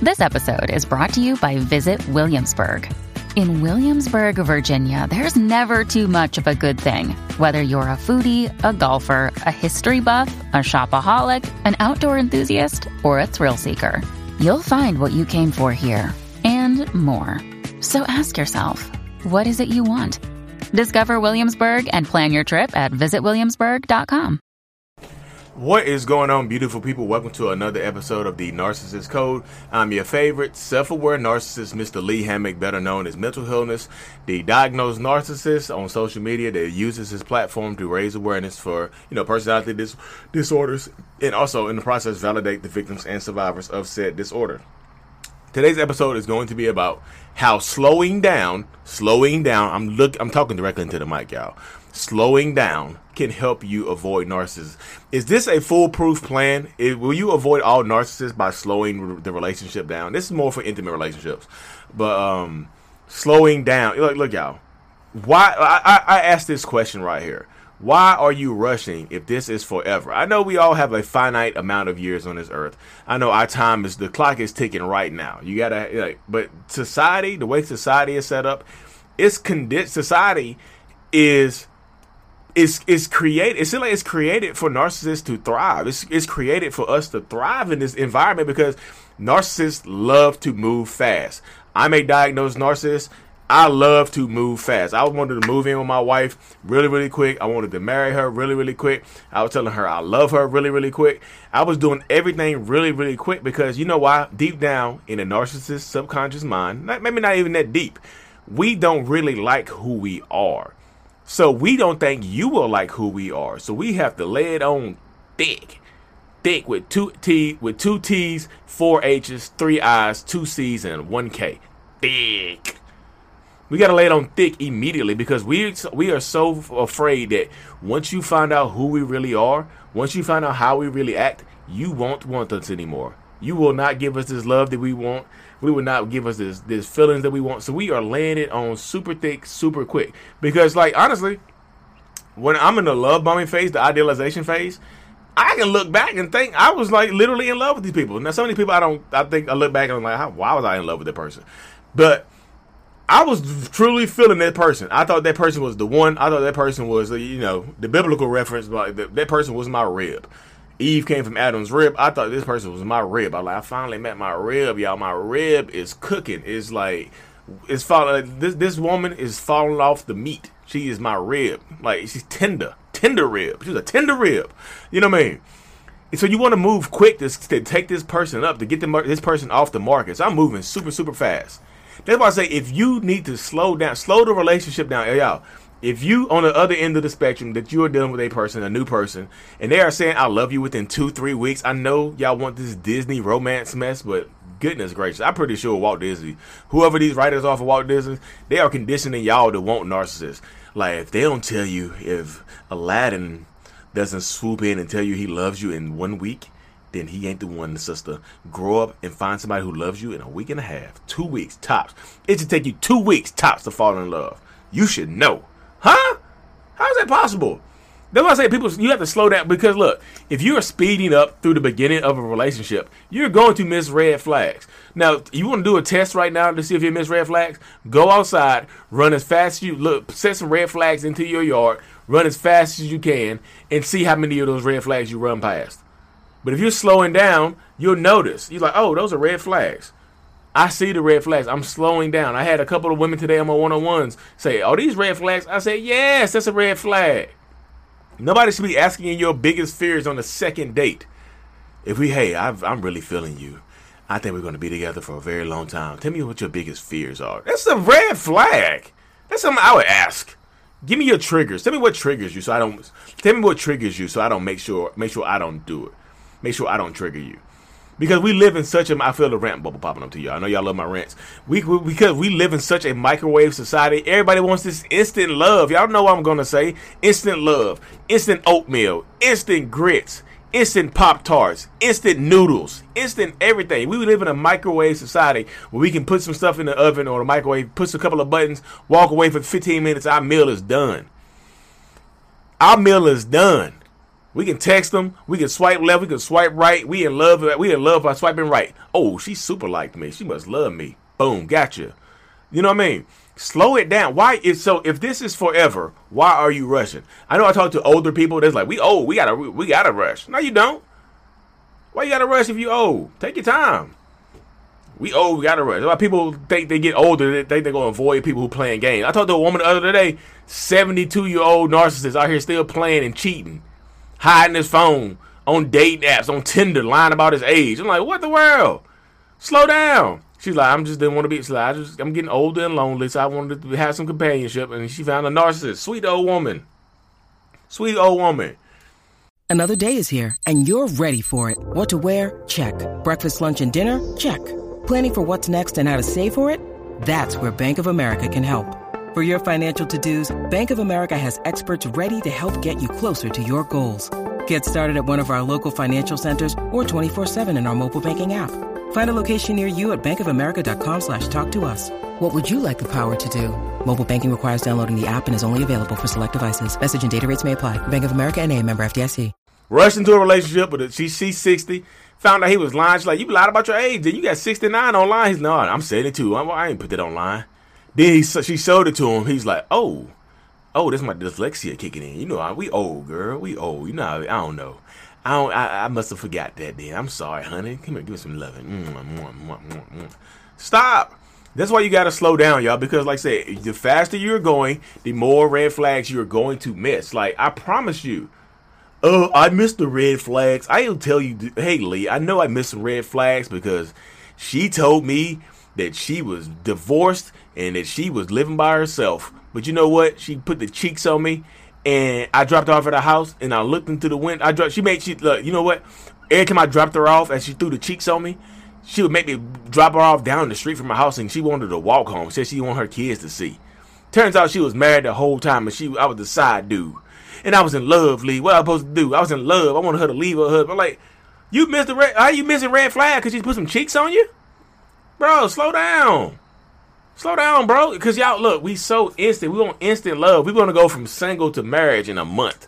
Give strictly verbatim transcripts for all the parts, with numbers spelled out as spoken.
This episode is brought to you by Visit Williamsburg. In Williamsburg, Virginia, there's never too much of a good thing. Whether you're a foodie, a golfer, a history buff, a shopaholic, an outdoor enthusiast, or a thrill seeker, you'll find what you came for here and more. So ask yourself, what is it you want? Discover Williamsburg and plan your trip at visit williamsburg dot com. What is going on, beautiful people? Welcome to another episode of the Narcissist Code. I'm your favorite self-aware narcissist, Mister Lee Hammock, better known as Mental Illness, the diagnosed narcissist on social media that uses his platform to raise awareness for, you know, personality dis- disorders, and also in the process validate the victims and survivors of said disorder. Today's episode is going to be about how slowing down, slowing down, I'm look, I'm talking directly into the mic, y'all. Slowing down can help you avoid narcissists. Is this a foolproof plan? It, will you avoid all narcissists by slowing the relationship down? This is more for intimate relationships, but um, slowing down. Look, look, y'all. Why? I, I, I asked this question right here. Why are you rushing if this is forever? I know we all have a finite amount of years on this earth. I know our time is, the clock is ticking right now. You gotta, like, but society, the way society is set up, it's condensed. Society is. It's, it's created, it's like it's created for narcissists to thrive. It's, it's created for us to thrive in this environment because narcissists love to move fast. I'm a diagnosed narcissist. I love to move fast. I wanted to move in with my wife really, really quick. I wanted to marry her really, really quick. I was telling her I love her really, really quick. I was doing everything really, really quick because you know why? Deep down in a narcissist's subconscious mind, not, maybe not even that deep, we don't really like who we are. So we don't think you will like who we are. So we have to lay it on thick. Thick with two T with two T's, four H's, three I's, two C's, and one K. Thick. We gotta lay it on thick immediately because we we are so afraid that once you find out who we really are, once you find out how we really act, you won't want us anymore. You will not give us this love that we want. We will not give us this this feelings that we want. So we are laying it on super thick, super quick. Because, like, honestly, when I'm in the love bombing phase, the idealization phase, I can look back and think I was, like, literally in love with these people. Now, so many people I don't, I think I look back and I'm like, how, why was I in love with that person? But I was truly feeling that person. I thought that person was the one. I thought that person was, you know, the biblical reference, like that, that person was my rib. Eve came from Adam's rib. I thought this person was my rib. I like I finally met my rib, y'all. My rib is cooking. It's like it's falling. Like, this this woman is falling off the meat. She is my rib. Like she's tender, tender rib. She's a tender rib. You know what I mean? And so you want to move quick to, to take this person up to get the, this person off the market. So I'm moving super super fast. That's why I say if you need to slow down, slow the relationship down, y'all. If you, on the other end of the spectrum, that you are dealing with a person, a new person, and they are saying, I love you within two, three weeks. I know y'all want this Disney romance mess, but goodness gracious, I'm pretty sure Walt Disney, whoever these writers are for Walt Disney, they are conditioning y'all to want narcissists. Like, if they don't tell you, if Aladdin doesn't swoop in and tell you he loves you in one week, then he ain't the one, sister. Grow up and find somebody who loves you in a week and a half, two weeks tops. It should take you two weeks tops to fall in love. You should know. Huh? How is that possible? That's why I say people, you have to slow down because look, if you are speeding up through the beginning of a relationship, you're going to miss red flags. Now, you want to do a test right now to see if you miss red flags? Go outside, run as fast as you look, set some red flags into your yard, run as fast as you can, and see how many of those red flags you run past. But if you're slowing down, you'll notice. You're like, oh, those are red flags. I see the red flags. I'm slowing down. I had a couple of women today on my one-on-ones say, oh, these red flags? I say, yes, that's a red flag. Nobody should be asking you your biggest fears on the second date. If we, hey, I've, I'm really feeling you. I think we're going to be together for a very long time. Tell me what your biggest fears are. That's a red flag. That's something I would ask. Give me your triggers. Tell me what triggers you so I don't, tell me what triggers you so I don't make sure, make sure I don't do it. Make sure I don't trigger you. Because we live in such a, I feel the rant bubble popping up to y'all. I know y'all love my rants. We, we because we live in such a microwave society. Everybody wants this instant love. Y'all know what I'm gonna say. Instant love, instant oatmeal, instant grits, instant Pop-Tarts, instant noodles, instant everything. We live in a microwave society where we can put some stuff in the oven or the microwave, push a couple of buttons, walk away for fifteen minutes. Our meal is done. Our meal is done. We can text them. We can swipe left. We can swipe right. We in love. We in love by swiping right. Oh, she super liked me. She must love me. Boom, gotcha. You know what I mean? Slow it down. Why is so? If this is forever, why are you rushing? I know I talk to older people. That's like, we old. We gotta. We gotta rush. No, you don't. Why you gotta rush if you old? Take your time. We old. We gotta rush. That's why people think they get older. They think they're gonna avoid people who playing games. I talked to a woman the other day. seventy-two year old narcissist out here still playing and cheating, hiding his phone on dating apps, on Tinder, lying about his age. I'm like, what the world? Slow down. She's like, I'm just didn't want to be. She's like, I just, I'm getting older and lonely, so I wanted to have some companionship. And she found a narcissist, sweet old woman, sweet old woman. Another day is here, and you're ready for it. What to wear? Check. Breakfast, lunch, and dinner? Check. Planning for what's next and how to save for it? That's where Bank of America can help. For your financial to-dos, Bank of America has experts ready to help get you closer to your goals. Get started at one of our local financial centers or twenty-four seven in our mobile banking app. Find a location near you at bankofamerica.com slash talk to us. What would you like the power to do? Mobile banking requires downloading the app and is only available for select devices. Message and data rates may apply. Bank of America N A, member F D I C. Rushed into a relationship with a, she, she's sixty. Found out he was lying. She's like, you lied about your age. Then you got sixty-nine online. He's like, no, I'm seventy-two. I, I ain't put that online. Then he, she showed it to him. He's like, oh, oh, this is my dyslexia kicking in. You know, I, we old, girl. We old. You know, I, I don't know. I don't. I, I must have forgot that then. I'm sorry, honey. Come here, give me some loving. Mm, mm, mm, mm, mm. Stop. That's why you got to slow down, y'all, because like I said, the faster you're going, the more red flags you're going to miss. Like, I promise you. Oh, I missed the red flags. I'll tell you, hey, Lee, I know I missed some red flags because she told me that she was divorced and that she was living by herself. But you know what? She put the cheeks on me, and I dropped her off at the house, and I looked into the window. I dropped, she made, she, look, you know what? Every time I dropped her off and she threw the cheeks on me, she would make me drop her off down the street from her house, and she wanted to walk home. Said she wanted her kids to see. Turns out she was married the whole time, and she, I was the side dude. And I was in love, Lee. What I supposed to do? I was in love. I wanted her to leave her husband. I'm like, you missed the red, how you missing red flag because she put some cheeks on you? Bro, slow down. Slow down, bro. Because y'all, look, we so instant. We want instant love. We want to go from single to marriage in a month.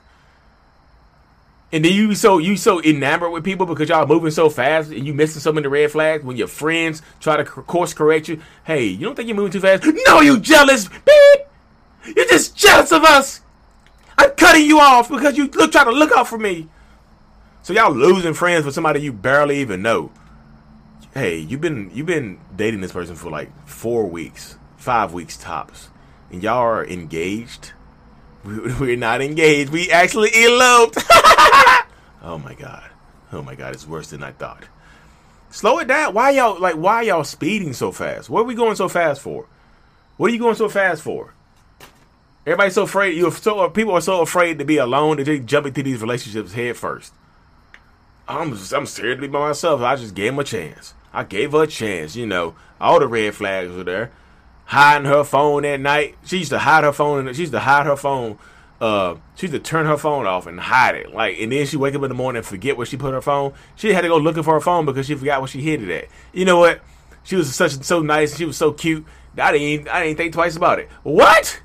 And then you so you so enamored with people because y'all moving so fast and you missing so many red flags when your friends try to course correct you. Hey, you don't think you're moving too fast? No, you jealous. Beep. You're just jealous of us. I'm cutting you off because you look try to look out for me. So y'all losing friends with somebody you barely even know. Hey, you've been you've been dating this person for like four weeks, five weeks tops, and y'all are engaged. We're not engaged. We actually eloped. Oh my god. Oh my god. It's worse than I thought. Slow it down. Why y'all like? Why y'all speeding so fast? What are we going so fast for? What are you going so fast for? Everybody's so afraid. You so people are so afraid to be alone that they jump into these relationships head first. I'm just, I'm scared to be by myself. I just gave him a chance. I gave her a chance. You know, all the red flags were there. Hiding her phone at night. She used to hide her phone. She used to hide her phone. Uh, she used to turn her phone off and hide it. Like, and then she wake up in the morning and forget where she put her phone. She had to go looking for her phone because she forgot where she hid it at. You know what? She was such so nice. She was so cute. I didn't. Even, I didn't think twice about it. What?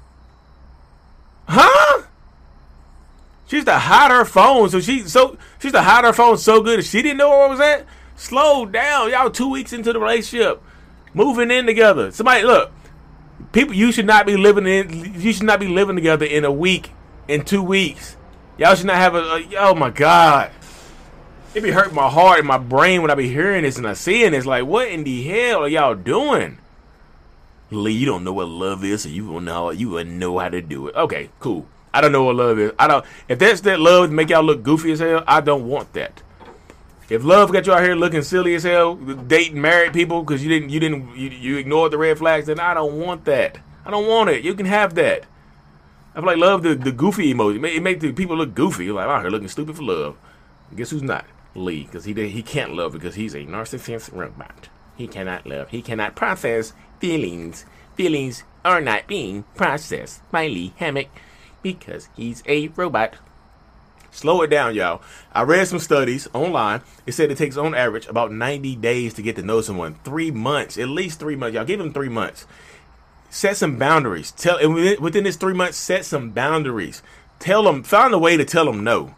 Huh? She used to hide her phone. So she so she used to hide her phone so good that she didn't know where it was at. Slow down, y'all. Two weeks into the relationship, moving in together. Somebody look. People, you should not be living in. You should not be living together in a week, in two weeks. Y'all should not have a. a oh my God, it be hurting my heart and my brain when I be hearing this and I seeing this. Like, what in the hell are y'all doing? Lee, you don't know what love is, so you don't know. You wouldn't know how to do it. Okay, cool. I don't know what love is. I don't. If that's that love to make y'all look goofy as hell, I don't want that. If love got you out here looking silly as hell, dating married people because you didn't, you didn't, you, you ignored the red flags, then I don't want that. I don't want it. You can have that. I feel like love the, the goofy emoji. It make, it make the people look goofy. You're like, I'm out here looking stupid for love. Guess who's not? Lee, because he he can't love because he's a narcissistic robot. He cannot love. He cannot process feelings. Feelings are not being processed by Lee Hammock because he's a robot. Slow it down, y'all. I read some studies online. It said it takes on average about ninety days to get to know someone. Three months, at least three months. Y'all give them three months. Set some boundaries. Tell and within, within this three months, set some boundaries. Tell them, find a way to tell them no.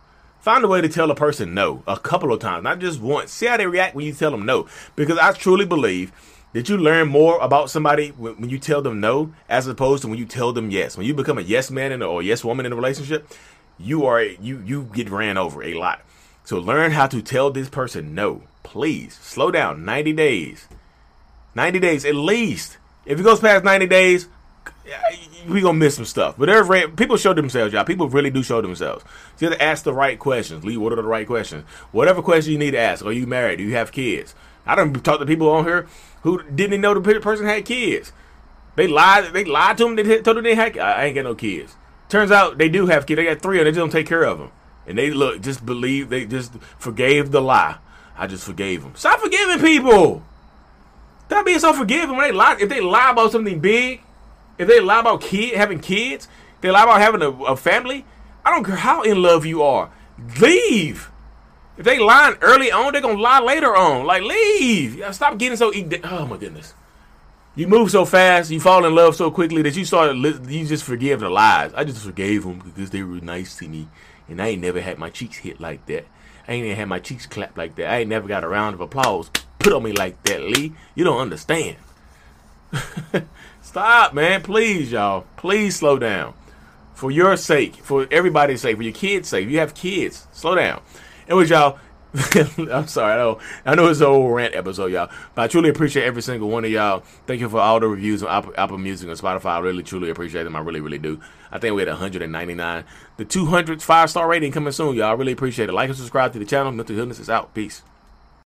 Find a way to tell a person no a couple of times, not just once. See how they react when you tell them no. Because I truly believe that you learn more about somebody when, when you tell them no as opposed to when you tell them yes. When you become a yes man in a, or yes woman in a relationship, you are you you get ran over a lot. So learn how to tell this person no. Please slow down. ninety days. ninety days at least. If it goes past ninety days, we gonna miss some stuff. But there's people show themselves, y'all. People really do show themselves. So you have to ask the right questions. Lee, what are the right questions? Whatever question you need to ask. Are you married? Do you have kids? I done talked to people on here who didn't know the person had kids. They lied. They lied to them. They told them they had. I ain't got no kids. Turns out they do have kids. They got three, and they just don't take care of them. And they look, just believe. They just forgave the lie. I just forgave them. Stop forgiving people. Stop being so forgiving when they lie. If they lie about something big, if they lie about kid having kids, if they lie about having a, a family. I don't care how in love you are. Leave. If they lying early on, they're gonna lie later on. Like, leave. Y'all stop getting so. Oh my goodness. You move so fast, you fall in love so quickly that you start. You just forgive the lies. I just forgave them because they were nice to me, and I ain't never had my cheeks hit like that. I ain't even had my cheeks clapped like that. I ain't never got a round of applause put on me like that, Lee. You don't understand. Stop, man. Please, y'all. Please slow down. For your sake, for everybody's sake, for your kids' sake. If you have kids, slow down. Anyways, y'all, I'm sorry. I know, I know it's an old rant episode, y'all. But I truly appreciate every single one of y'all. Thank you for all the reviews on Apple, Apple Music and Spotify. I really, truly appreciate them. I really, really do. I think we had one hundred ninety-nine. The two hundredth five-star rating coming soon, y'all. I really appreciate it. Like and subscribe to the channel. Mental Healness is out. Peace.